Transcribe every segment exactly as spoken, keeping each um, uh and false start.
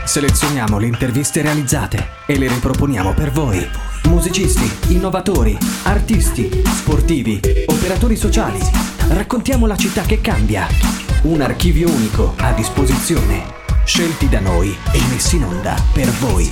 Selezioniamo le interviste realizzate e le riproponiamo per voi. Musicisti, innovatori, artisti, sportivi, operatori sociali. Raccontiamo la città che cambia. Un archivio unico a disposizione. Scelti da noi e messi in onda per voi.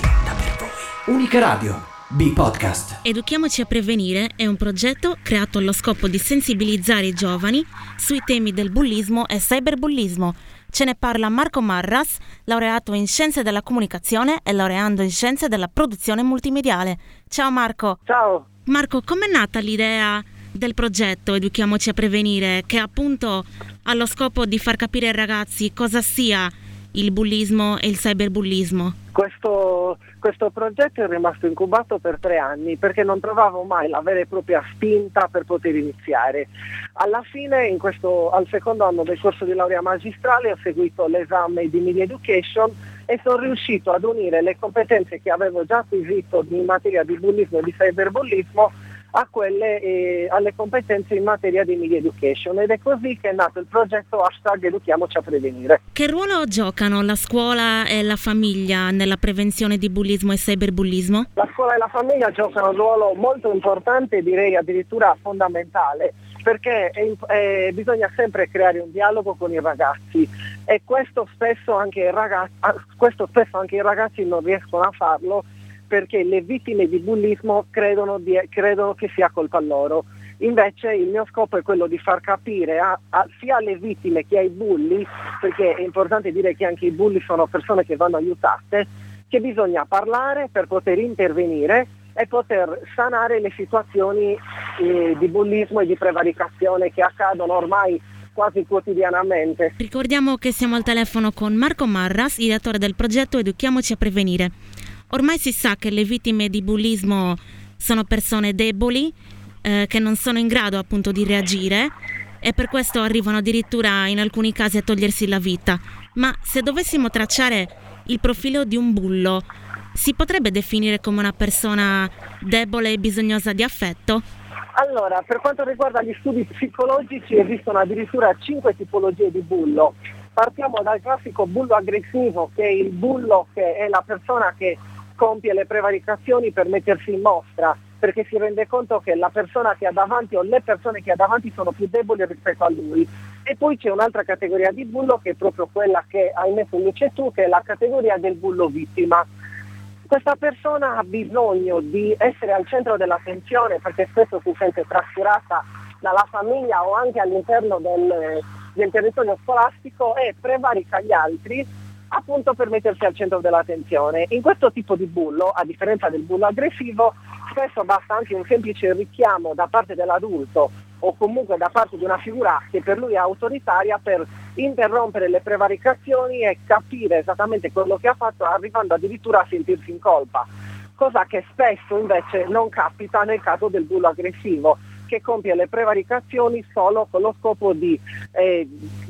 Unica Radio. B-Podcast. Educhiamoci a prevenire è un progetto creato allo scopo di sensibilizzare i giovani sui temi del bullismo e cyberbullismo. Ce ne parla Marco Marras, laureato in Scienze della Comunicazione e laureando in Scienze della Produzione Multimediale. Ciao Marco. Ciao. Marco, com'è nata l'idea del progetto Educhiamoci a prevenire, che appunto ha lo scopo di far capire ai ragazzi cosa sia il bullismo e il cyberbullismo? Questo, questo progetto è rimasto incubato per tre anni perché non trovavo mai la vera e propria spinta per poter iniziare. Alla fine, in questo, al secondo anno del corso di laurea magistrale, ho seguito l'esame di Media Education e sono riuscito ad unire le competenze che avevo già acquisito in materia di bullismo e di cyberbullismo a quelle eh, alle competenze in materia di Media Education, ed è così che è nato il progetto hashtag Educhiamoci a prevenire. Che ruolo giocano la scuola e la famiglia nella prevenzione di bullismo e cyberbullismo? La scuola e la famiglia giocano un ruolo molto importante, direi addirittura fondamentale, perché è, è, bisogna sempre creare un dialogo con i ragazzi e questo spesso anche i ragazzi, questo spesso anche i ragazzi non riescono a farlo, perché le vittime di bullismo credono, di, credono che sia colpa loro. Invece il mio scopo è quello di far capire a, a, sia alle vittime che ai bulli, perché è importante dire che anche i bulli sono persone che vanno aiutate, che bisogna parlare per poter intervenire e poter sanare le situazioni eh, di bullismo e di prevaricazione che accadono ormai quasi quotidianamente. Ricordiamo che siamo al telefono con Marco Marras, ideatore del progetto Educhiamoci a prevenire. Ormai si sa che le vittime di bullismo sono persone deboli, eh, che non sono in grado appunto di reagire e per questo arrivano addirittura in alcuni casi a togliersi la vita. Ma se dovessimo tracciare il profilo di un bullo, si potrebbe definire come una persona debole e bisognosa di affetto? Allora, per quanto riguarda gli studi psicologici, esistono addirittura cinque tipologie di bullo. Partiamo dal classico bullo aggressivo, che è il bullo che è la persona che compie le prevaricazioni per mettersi in mostra, perché si rende conto che la persona che ha davanti o le persone che ha davanti sono più deboli rispetto a lui. E poi c'è un'altra categoria di bullo che è proprio quella che hai messo in luce tu, che è la categoria del bullo vittima. Questa persona ha bisogno di essere al centro dell'attenzione perché spesso si sente trascurata dalla famiglia o anche all'interno del, del territorio scolastico e prevarica gli altri appunto per mettersi al centro dell'attenzione. In questo tipo di bullo, a differenza del bullo aggressivo, spesso basta anche un semplice richiamo da parte dell'adulto o comunque da parte di una figura che per lui è autoritaria per interrompere le prevaricazioni e capire esattamente quello che ha fatto, arrivando addirittura a sentirsi in colpa, cosa che spesso invece non capita nel caso del bullo aggressivo, che compie le prevaricazioni solo con lo scopo di, eh,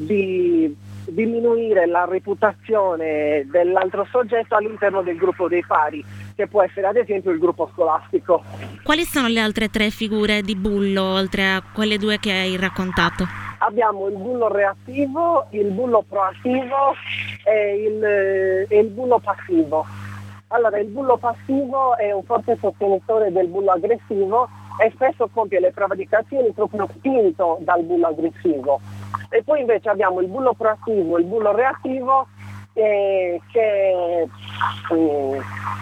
di diminuire la reputazione dell'altro soggetto all'interno del gruppo dei pari, che può essere ad esempio il gruppo scolastico. Quali sono le altre tre figure di bullo, oltre a quelle due che hai raccontato? Abbiamo il bullo reattivo, il bullo proattivo e il, e il bullo passivo. Allora, il bullo passivo è un forte sostenitore del bullo aggressivo e spesso compie le prevaricazioni proprio spinto dal bullo aggressivo. E poi invece abbiamo il bullo proattivo e il bullo reattivo, eh, che eh,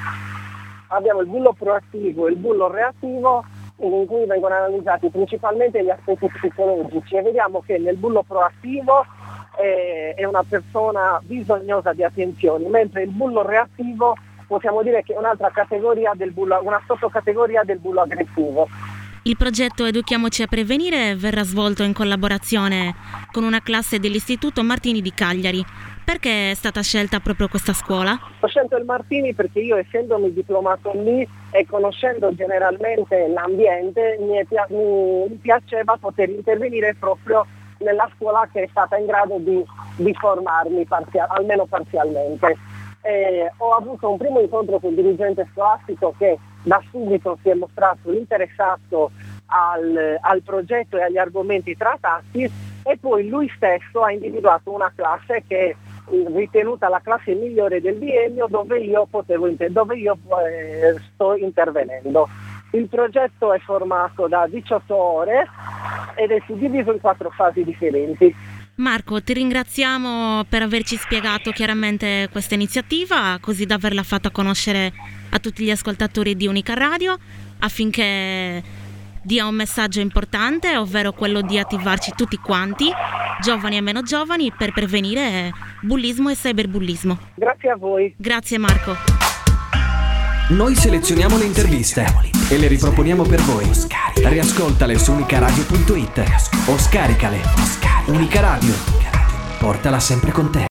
abbiamo il bullo proattivo e il bullo reattivo, in cui vengono analizzati principalmente gli aspetti psicologici, e vediamo che nel bullo proattivo eh, è una persona bisognosa di attenzioni, mentre il bullo reattivo possiamo dire che è un'altra categoria del bullo, una sottocategoria del bullo aggressivo. Il progetto Educhiamoci a prevenire verrà svolto in collaborazione con una classe dell'Istituto Martini di Cagliari. Perché è stata scelta proprio questa scuola? Ho scelto il Martini perché io, essendomi diplomato lì e conoscendo generalmente l'ambiente, mi, pia- mi piaceva poter intervenire proprio nella scuola che è stata in grado di, di formarmi parzial- almeno parzialmente. Eh, ho avuto un primo incontro con il dirigente scolastico che da subito si è mostrato interessato al, al progetto e agli argomenti trattati, e poi lui stesso ha individuato una classe che ritenuta la classe migliore del biennio, dove io potevo inter- dove io eh, sto intervenendo. Il progetto è formato da diciotto ore ed è suddiviso in quattro fasi differenti. Marco, ti ringraziamo per averci spiegato chiaramente questa iniziativa, così da averla fatta conoscere a tutti gli ascoltatori di Unica Radio, affinché dia un messaggio importante, ovvero quello di attivarci tutti quanti, giovani e meno giovani, per prevenire bullismo e cyberbullismo. Grazie a voi. Grazie Marco. Noi selezioniamo le interviste e le riproponiamo per voi. Riascoltale su unicaradio punto it o scaricale. Unica Radio, portala sempre con te.